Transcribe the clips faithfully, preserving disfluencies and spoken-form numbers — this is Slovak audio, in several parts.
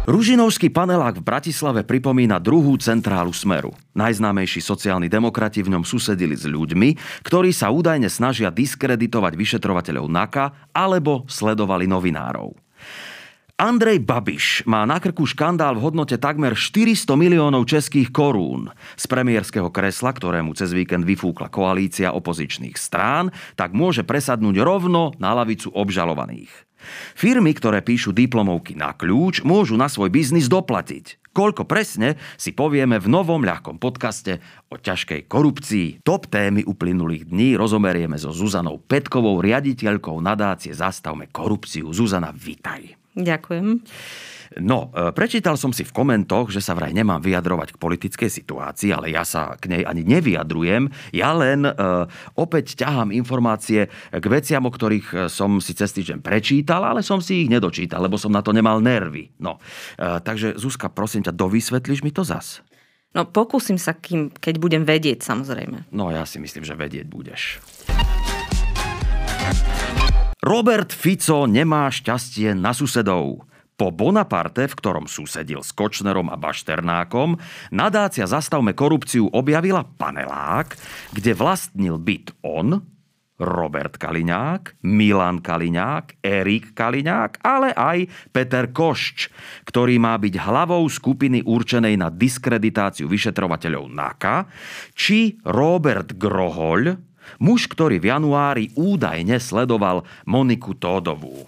Ružinovský panelák v Bratislave pripomína druhú centrálu Smeru. Najznámejší sociálni demokrati v ňom susedili s ľuďmi, ktorí sa údajne snažia diskreditovať vyšetrovateľov NAKA alebo sledovali novinárov. Andrej Babiš má na krku škandál v hodnote takmer štyristo miliónov českých korún. Z premiérskeho kresla, ktorému cez víkend vyfúkla koalícia opozičných strán, tak môže presadnúť rovno na lavicu obžalovaných. Firmy, ktoré píšu diplomovky na kľúč, môžu na svoj biznis doplatiť. Koľko presne, si povieme v novom ľahkom podcaste o ťažkej korupcii. Top témy uplynulých dní rozoberieme so Zuzanou Petkovou, riaditeľkou nadácie Zastavme korupciu. Zuzana, vitaj. Ďakujem. No, prečítal som si v komentoch, že sa vraj nemám vyjadrovať k politickej situácii, ale ja sa k nej ani nevyjadrujem. Ja len e, opäť ťahám informácie k veciam, o ktorých som si cez týždeň prečítal, ale som si ich nedočítal, lebo som na to nemal nervy. No, e, takže Zuzka, prosím ťa, dovysvetlíš mi to zas? No, pokúsim sa, kým, keď budem vedieť, samozrejme. No, ja si myslím, že vedieť budeš. Robert Fico nemá šťastie na susedov. Po Bonaparte, v ktorom susedil s Kočnerom a Bašternákom, nadácia Zastavme korupciu objavila panelák, kde vlastnil byt on, Robert Kaliňák, Milan Kaliňák, Erik Kaliňák, ale aj Peter Košč, ktorý má byť hlavou skupiny určenej na diskreditáciu vyšetrovateľov NAKA, či Robert Grohoľ, muž, ktorý v januári údajne sledoval Moniku Tódovú.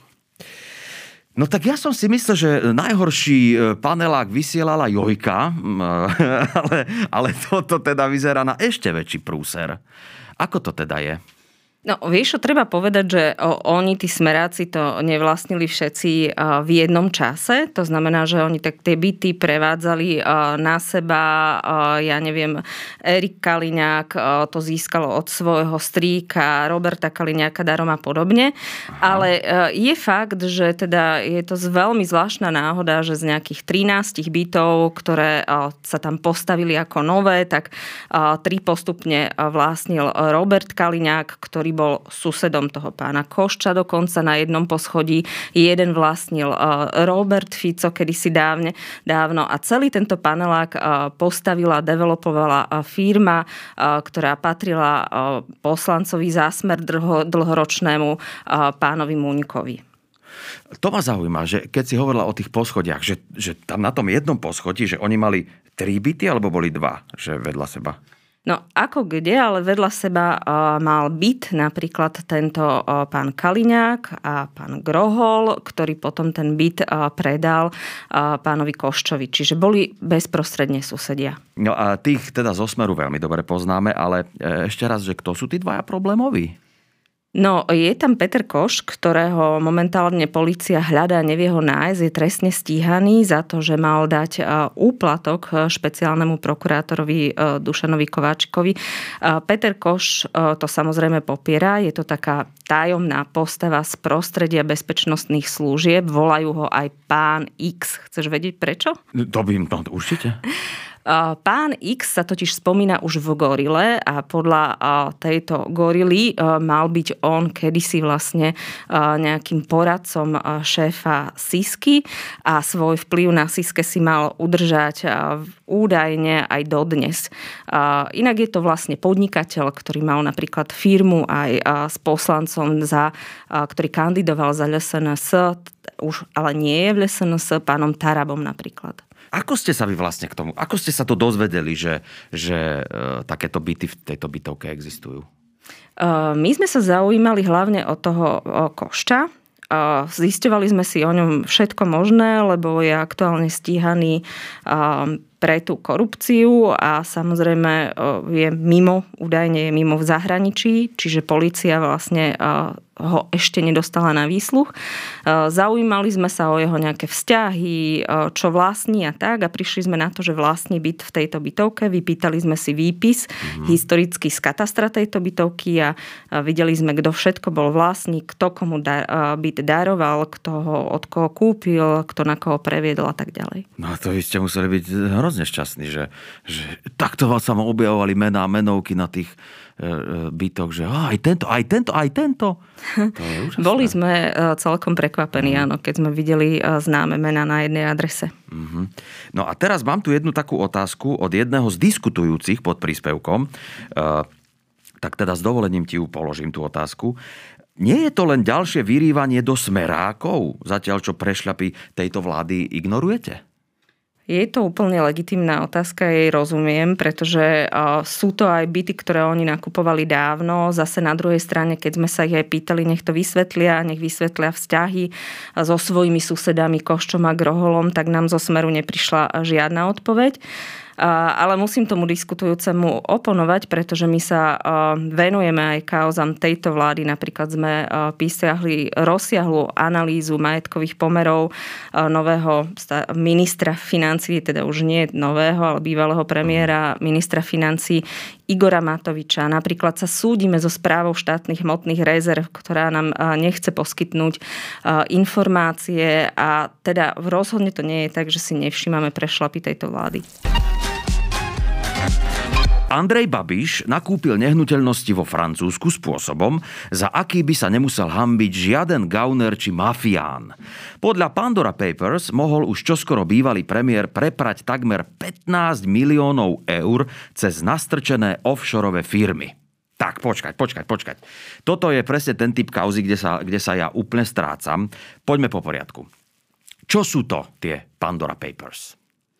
No tak ja som si myslel, že najhorší panelák vysielala Jojka, ale, ale toto teda vyzerá na ešte väčší prúser. Ako to teda je? No, vieš, čo treba povedať, že oni, tí smeráci, to nevlastnili všetci v jednom čase. To znamená, že oni tak tie byty prevádzali na seba. Ja neviem, Erik Kaliňák to získalo od svojho strýka, Roberta Kaliňáka darom a podobne. Aha. Ale je fakt, že teda je to veľmi zvláštna náhoda, že z nejakých trinástich bytov, ktoré sa tam postavili ako nové, tak tri postupne vlastnil Robert Kaliňák, ktorý bol susedom toho pána Košča dokonca na jednom poschodí. Jeden vlastnil Robert Fico kedysi dávne, dávno a celý tento panelák postavila, developovala firma, ktorá patrila poslancovi za Smer dlhoročnému pánovi Muňkovi. To ma zaujíma, že keď si hovorila o tých poschodiach, že, že tam na tom jednom poschodí, že oni mali tri byty alebo boli dva, že vedľa seba? No ako kde, ale vedľa seba uh, mal byt napríklad tento uh, pán Kaliňák a pán Grohol, ktorý potom ten byt uh, predal uh, pánovi Koščovi. Čiže boli bezprostredne susedia. No a tých teda zo Smeru veľmi dobre poznáme, ale ešte raz, že kto sú tí dvaja problémoví? No, je tam Peter Koš, ktorého momentálne polícia hľadá, nevie ho nájsť, je trestne stíhaný za to, že mal dať úplatok špeciálnemu prokurátorovi Dušanovi Kováčikovi. Peter Koš to samozrejme popiera, je to taká tajomná postava z prostredia bezpečnostných služieb, volajú ho aj pán X. Chceš vedieť prečo? To by, no, určite. Pán X sa totiž spomína už v Gorile a podľa tejto gorily mal byť on kedysi vlastne nejakým poradcom šéfa Sisky a svoj vplyv na Siske si mal udržať údajne aj dodnes. Inak je to vlastne podnikateľ, ktorý mal napríklad firmu aj s poslancom, za, ktorý kandidoval za el es en es, už ale nie je v el es en es, pánom Tarabom napríklad. Ako ste sa vy vlastne k tomu, ako ste sa to dozvedeli, že, že e, takéto byty v tejto bytovke existujú? My sme sa zaujímali hlavne o toho o Košča. Zisťovali sme si o ňom všetko možné, lebo je aktuálne stíhaný pre tú korupciu a samozrejme je mimo, údajne je mimo v zahraničí, čiže polícia vlastne ho ešte nedostala na výsluch. Zaujímali sme sa o jeho nejaké vzťahy, čo vlastní a tak a prišli sme na to, že vlastní byt v tejto bytovke. Vypýtali sme si výpis mm. historický z katastra tejto bytovky a videli sme, kto všetko bol vlastník, kto komu da- byt daroval, kto ho od koho kúpil, kto na koho previedol a tak ďalej. No to vy ste museli byť hrozne hrozne šťastný, že, že takto sa ma objavovali mená, menovky na tých e, bytoch, že á, aj tento, aj tento, aj tento. To je úžasné. Boli sme celkom prekvapení, mm. áno, keď sme videli známe mená na jednej adrese. Mm-hmm. No a teraz mám tu jednu takú otázku od jedného z diskutujúcich pod príspevkom. E, tak teda s dovolením ti ju položím tú otázku. Nie je to len ďalšie vyrývanie do smerákov, zatiaľ čo prešľapy tejto vlády ignorujete? Je to úplne legitímna otázka, jej rozumiem, pretože uh, sú to aj byty, ktoré oni nakupovali dávno. Zase na druhej strane, keď sme sa ich aj pýtali, nech to vysvetlia, nech vysvetlia vzťahy so svojimi susedami Koščom a Groholom, tak nám zo Smeru neprišla žiadna odpoveď. Ale musím tomu diskutujúcemu oponovať, pretože my sa venujeme aj kauzám tejto vlády. Napríklad sme písali rozsiahlu analýzu majetkových pomerov nového ministra financií, teda už nie nového, ale bývalého premiéra ministra financií Igora Matoviča. Napríklad sa súdime so správou štátnych hmotných rezerv, ktorá nám nechce poskytnúť informácie a teda rozhodne to nie je tak, že si nevšímame prešlapy tejto vlády. Andrej Babiš nakúpil nehnuteľnosti vo Francúzsku spôsobom, za aký by sa nemusel hanbiť žiaden gauner či mafián. Podľa Pandora Papers mohol už čoskoro bývalý premiér preprať takmer pätnásť miliónov eur cez nastrčené offshore firmy. Tak, počkať, počkať, počkať. Toto je presne ten typ kauzy, kde sa, kde sa ja úplne strácam. Poďme po poriadku. Čo sú to tie Pandora Papers?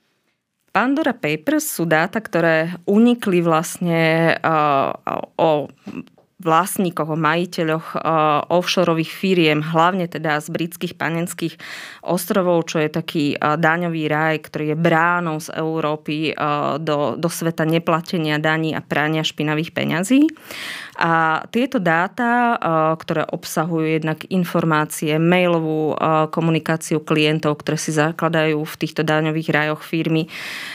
Pandora Papers sú dáta, ktoré unikli vlastne uh, o vlastníkoch, o majiteľoch uh, offshoreových firiem, hlavne teda z britských panenských ostrovov, čo je taký uh, daňový raj, ktorý je bránou z Európy uh, do, do sveta neplatenia daní a prania špinavých peňazí. A tieto dáta, ktoré obsahujú jednak informácie, mailovú komunikáciu klientov, ktoré si zakladajú v týchto daňových rajoch firmy,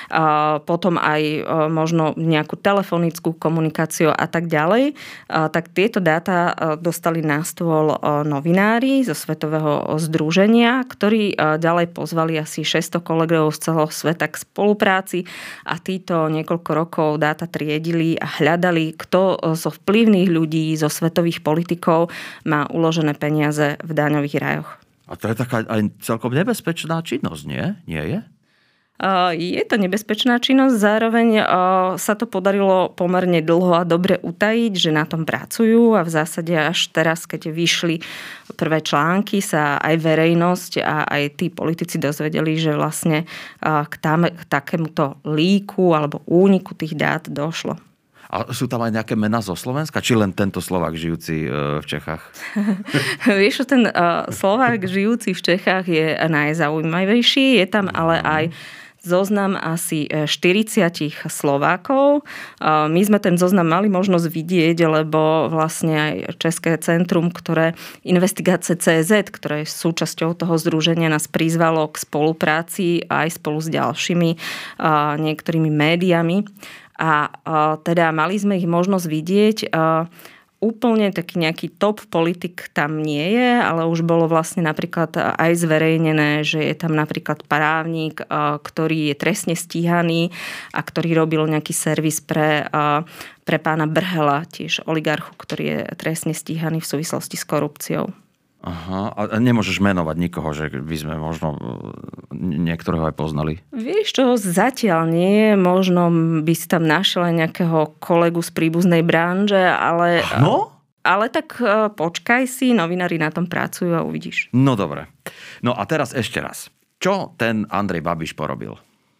potom aj možno nejakú telefonickú komunikáciu a tak ďalej, tak tieto dáta dostali na stôl novinári zo Svetového združenia, ktorí ďalej pozvali asi šesťsto kolegov z celého sveta k spolupráci a títo niekoľko rokov dáta triedili a hľadali, kto zo vplyv ľudí, zo svetových politikov má uložené peniaze v daňových rajoch. A to je taká aj celkom nebezpečná činnosť, nie? Nie je? Je to nebezpečná činnosť, zároveň sa to podarilo pomerne dlho a dobre utajiť, že na tom pracujú a v zásade až teraz, keď vyšli prvé články, sa aj verejnosť a aj tí politici dozvedeli, že vlastne k, tam, k takémuto líku alebo úniku tých dát došlo. A sú tam aj nejaké mená zo Slovenska? Či len tento Slovák žijúci v Čechách? Vieš, ten uh, Slovák žijúci v Čechách je najzaujímavejší. Je tam ale aj zoznam asi štyridsať Slovákov. My sme ten zoznam mali možnosť vidieť, lebo vlastne aj České centrum, ktoré Investigácie cé zet, ktoré je súčasťou toho združenia, nás prizvalo k spolupráci aj spolu s ďalšími niektorými médiami. A teda mali sme ich možnosť vidieť. Úplne taký nejaký top politik tam nie je, ale už bolo vlastne napríklad aj zverejnené, že je tam napríklad právnik, ktorý je trestne stíhaný a ktorý robil nejaký servis pre, pre pána Brhela, tiež oligarchu, ktorý je trestne stíhaný v súvislosti s korupciou. Aha, a nemôžeš menovať nikoho, že by sme možno niektorého aj poznali? Vieš čo, zatiaľ nie. Možno by si tam našiel aj nejakého kolegu z príbuznej branže, ale... No? Ale tak počkaj si, novinári na tom pracujú a uvidíš. No dobre. No a teraz ešte raz. Čo ten Andrej Babiš porobil?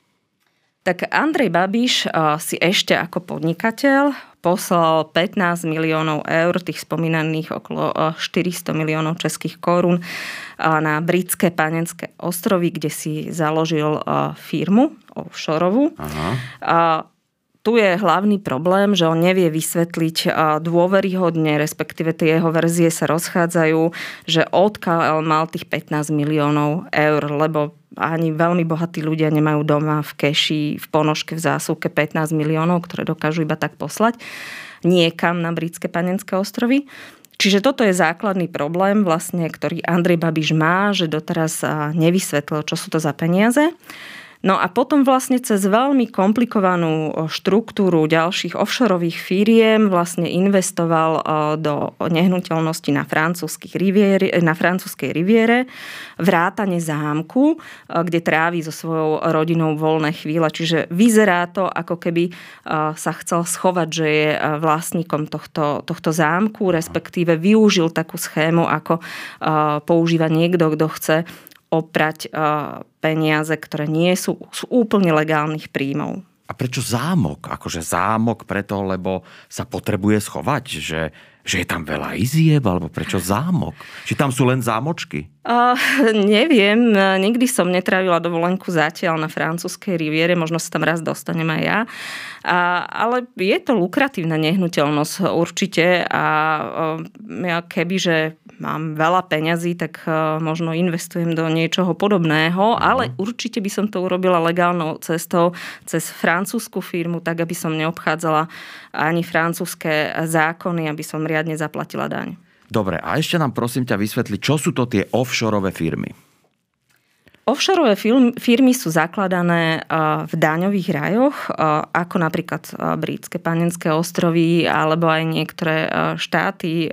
Tak Andrej Babiš si ešte ako podnikateľ poslal pätnásť miliónov eur, tých spomínaných okolo štyristo miliónov českých korún na britské Panenské ostrovy, kde si založil firmu offshoreovú. Aha. Tu je hlavný problém, že on nevie vysvetliť dôveryhodne, respektíve tie jeho verzie sa rozchádzajú, že odkiaľ mal tých pätnásť miliónov eur, lebo ani veľmi bohatí ľudia nemajú doma v keši, v ponožke, v zásuvke pätnásť miliónov, ktoré dokážu iba tak poslať niekam na britské Panenské ostrovy. Čiže toto je základný problém, vlastne, ktorý Andrej Babiš má, že doteraz nevysvetlil, čo sú to za peniaze. No a potom vlastne cez veľmi komplikovanú štruktúru ďalších offshoreových firiem vlastne investoval do nehnuteľnosti na, riviere, na francúzskej riviere, vrátane zámku, kde trávi so svojou rodinou voľné chvíle. Čiže vyzerá to, ako keby sa chcel schovať, že je vlastníkom tohto, tohto zámku, respektíve využil takú schému, ako používa niekto, kto chce oprať peniaze, ktoré nie sú z úplne legálnych príjmov. A prečo zámok? Akože zámok preto, lebo sa potrebuje schovať, že, že je tam veľa izieb, alebo prečo zámok? Či tam sú len zámočky? Uh, neviem, nikdy som netrávila dovolenku zatiaľ na francúzskej riviere, možno sa tam raz dostanem aj ja. Uh, ale je to lukratívna nehnuteľnosť určite a uh, ja kebyže mám veľa peňazí, tak možno investujem do niečoho podobného, uh-huh. ale určite by som to urobila legálnou cestou cez francúzsku firmu, tak aby som neobchádzala ani francúzske zákony, aby som riadne zaplatila daň. Dobre, a ešte nám prosím ťa vysvetli, čo sú to tie offshoreové firmy? Offshoreové firmy sú zakladané v daňových rajoch, ako napríklad Britské Panenské ostrovy alebo aj niektoré štáty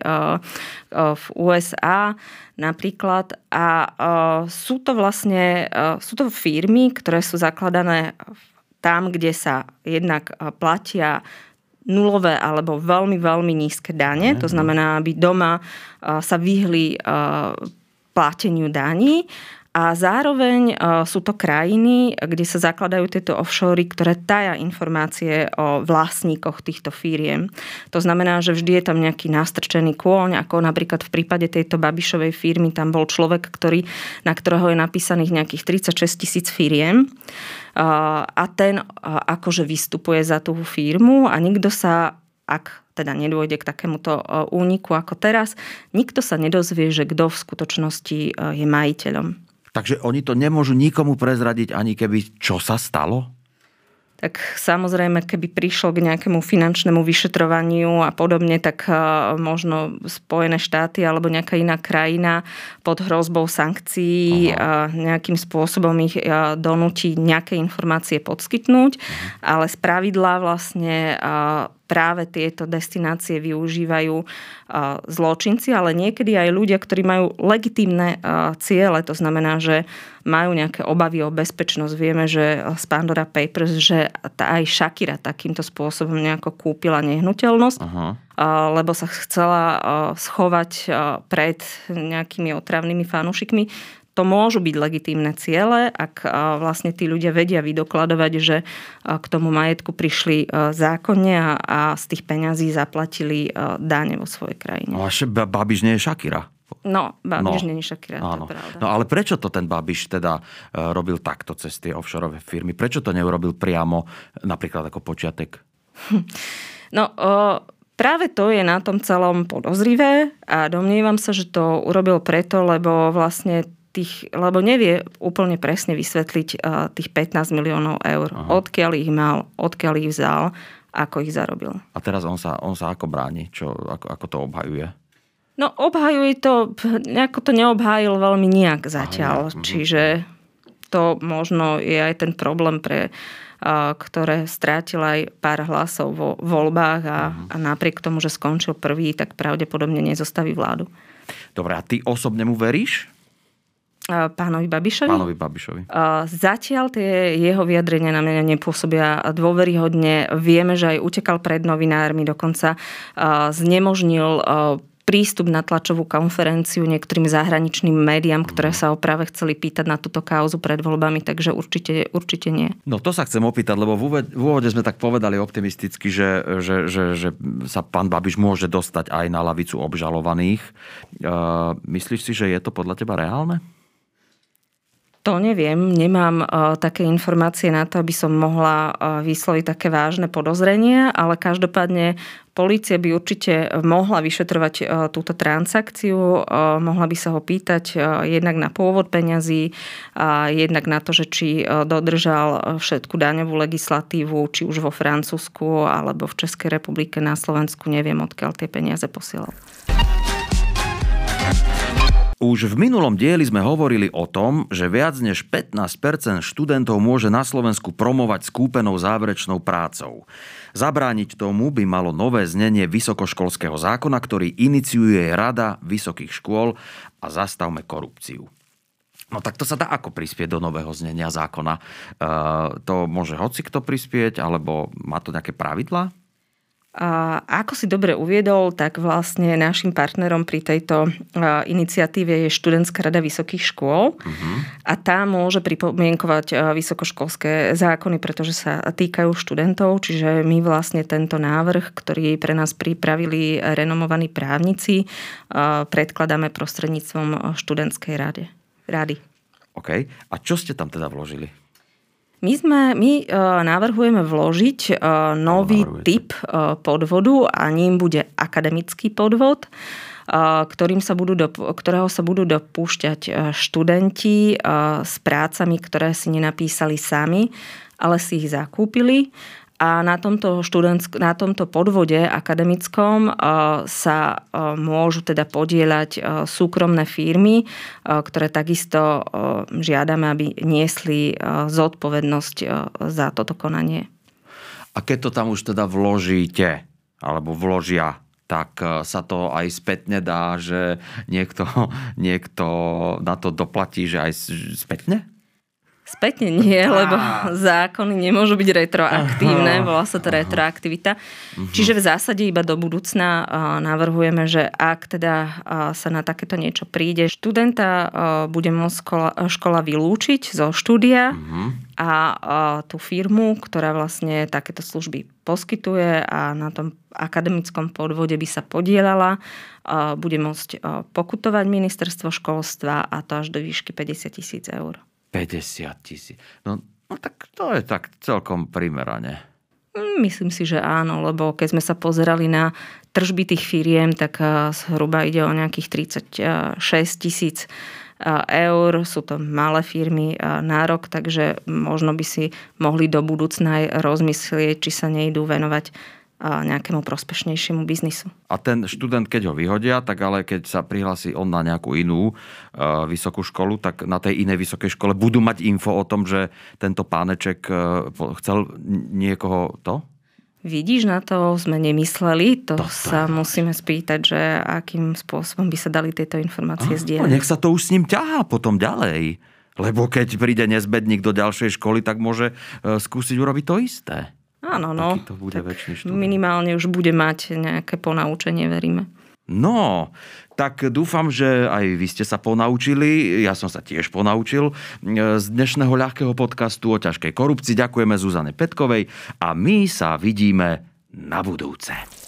v ú es á napríklad. A sú to vlastne sú to firmy, ktoré sú zakladané tam, kde sa jednak platia nulové alebo veľmi, veľmi nízke dane. To znamená, aby doma sa vyhli plateniu daní. A zároveň sú to krajiny, kde sa zakladajú tieto offshory, ktoré taja informácie o vlastníkoch týchto firiem. To znamená, že vždy je tam nejaký nastrčený kôň, ako napríklad v prípade tejto Babišovej firmy, tam bol človek, ktorý, na ktorého je napísaných nejakých tridsaťšesť tisíc firiem. A ten akože vystupuje za tú firmu a nikto sa, ak teda nedôjde k takémuto úniku ako teraz, nikto sa nedozvie, že kto v skutočnosti je majiteľom. Takže oni to nemôžu nikomu prezradiť, ani keby čo sa stalo? Tak samozrejme, keby prišlo k nejakému finančnému vyšetrovaniu a podobne, tak možno Spojené štáty alebo nejaká iná krajina pod hrozbou sankcií Aha. nejakým spôsobom ich donúti nejaké informácie podskytnúť, Aha. ale spravidla vlastne práve tieto destinácie využívajú zločinci, ale niekedy aj ľudia, ktorí majú legitímne ciele. To znamená, že majú nejaké obavy o bezpečnosť. Vieme, že z Pandora Papers, že aj Shakira takýmto spôsobom nejako kúpila nehnuteľnosť, Aha. lebo sa chcela schovať pred nejakými otravnými fanúšikmi. To môžu byť legitímne ciele, ak vlastne tí ľudia vedia vydokladovať, že k tomu majetku prišli zákonne a, a z tých peňazí zaplatili dáne vo svojej krajine. No a Babiš nie je Shakira. No, Babiš no. nie je Shakira, Áno. to je pravda. No ale prečo to ten Babiš teda robil takto cez tie offshore firmy? Prečo to neurobil priamo napríklad ako počiatek? No, o... Práve to je na tom celom podozrivé a domnievam sa, že to urobil preto, lebo vlastne tých, lebo nevie úplne presne vysvetliť uh, tých pätnásť miliónov eur. Aha. Odkiaľ ich mal, odkiaľ ich vzal, ako ich zarobil. A teraz on sa, on sa ako bráni? Čo, ako, ako to obhajuje? No obhajuje to, nejako to neobhájil veľmi nejak zatiaľ. Aha, Čiže to možno je aj ten problém pre ktoré strátil aj pár hlasov vo voľbách a, uh-huh. a napriek tomu, že skončil prvý, tak pravdepodobne nezostaví vládu. Dobre, a ty osobne mu veríš? Pánovi Babišovi? Pánovi Babišovi. Zatiaľ tie jeho vyjadrenia na mňa nepôsobia dôveryhodne. Vieme, že aj utekal pred novinármi, dokonca znemožnil prístup na tlačovú konferenciu niektorým zahraničným médiám, ktoré sa o práve chceli pýtať na túto kauzu pred voľbami, takže určite, určite nie. No to sa chcem opýtať, lebo v úvode sme tak povedali optimisticky, že, že, že, že sa pán Babiš môže dostať aj na lavicu obžalovaných. Uh, myslíš si, že je to podľa teba reálne? To neviem, nemám uh, také informácie na to, aby som mohla uh, vysloviť také vážne podozrenie, ale každopádne polícia by určite mohla vyšetrovať uh, túto transakciu, uh, mohla by sa ho pýtať uh, jednak na pôvod peňazí, a uh, jednak na to, že či uh, dodržal všetku daňovú legislatívu, či už vo Francúzsku alebo v Českej republike, na Slovensku, neviem, odkiaľ tie peniaze posielal. Už v minulom dieli sme hovorili o tom, že viac než pätnásť percent študentov môže na Slovensku promovať skúpenou záverečnou prácou. Zabrániť tomu by malo nové znenie vysokoškolského zákona, ktorý iniciuje Rada vysokých škôl, a zastavme korupciu. No tak to sa dá ako prispieť do nového znenia zákona? E, to môže hocikto prispieť, alebo má to nejaké pravidlá? A ako si dobre uviedol, tak vlastne našim partnerom pri tejto iniciatíve je Študentská rada vysokých škôl. Uh-huh. A tá môže pripomienkovať vysokoškolské zákony, pretože sa týkajú študentov. Čiže my vlastne tento návrh, ktorý pre nás pripravili renomovaní právnici, predkladáme prostredníctvom študentskej rady. rady. OK. A čo ste tam teda vložili? My, sme, my uh, navrhujeme vložiť uh, nový typ uh, podvodu a ním bude akademický podvod, uh, ktorým sa budú do, ktorého sa budú dopúšťať uh, študenti uh, s prácami, ktoré si nenapísali sami, ale si ich zakúpili. A na tomto, študentsk- na tomto podvode akademickom uh, sa uh, môžu teda podieľať uh, súkromné firmy, uh, ktoré takisto uh, žiadame, aby niesli uh, zodpovednosť uh, za toto konanie. A keď to tam už teda vložíte, alebo vložia, tak uh, sa to aj spätne dá, že niekto, niekto na to doplatí, že aj spätne? Spätne nie, lebo zákony nemôžu byť retroaktívne, volá sa to retroaktivita. Uh-huh. Čiže v zásade iba do budúcna navrhujeme, že ak teda sa na takéto niečo príde, študenta bude môcť škola, škola vylúčiť zo štúdia uh-huh. a tú firmu, ktorá vlastne takéto služby poskytuje a na tom akademickom podvode by sa podielala, bude môcť pokutovať ministerstvo školstva, a to až do výšky päťdesiat tisíc eur. päťdesiat tisíc. No, no tak to je tak celkom primerane. Myslím si, že áno, lebo keď sme sa pozerali na tržby tých firiem, tak zhruba ide o nejakých tridsaťšesť tisíc eur. Sú to malé firmy na rok, takže možno by si mohli do budúcna aj rozmyslieť, či sa nejdú venovať nejakému prospešnejšiemu biznisu. A ten študent, keď ho vyhodia, tak ale keď sa prihlási on na nejakú inú uh, vysokú školu, tak na tej inej vysokej škole budú mať info o tom, že tento páneček uh, chcel niekoho to? Vidíš, na to sme nemysleli. To, to sa to musíme spýtať, že akým spôsobom by sa dali tieto informácie zdieľať. No, nech sa to už s ním ťahá potom ďalej. Lebo keď príde nezbedník do ďalšej školy, tak môže uh, skúsiť urobiť to isté. Áno, no. To bude tak minimálne už bude mať nejaké ponaučenie, veríme. No, tak dúfam, že aj vy ste sa ponaučili. Ja som sa tiež ponaučil z dnešného ľahkého podcastu o ťažkej korupcii. Ďakujeme Zuzane Petkovej a my sa vidíme na budúce.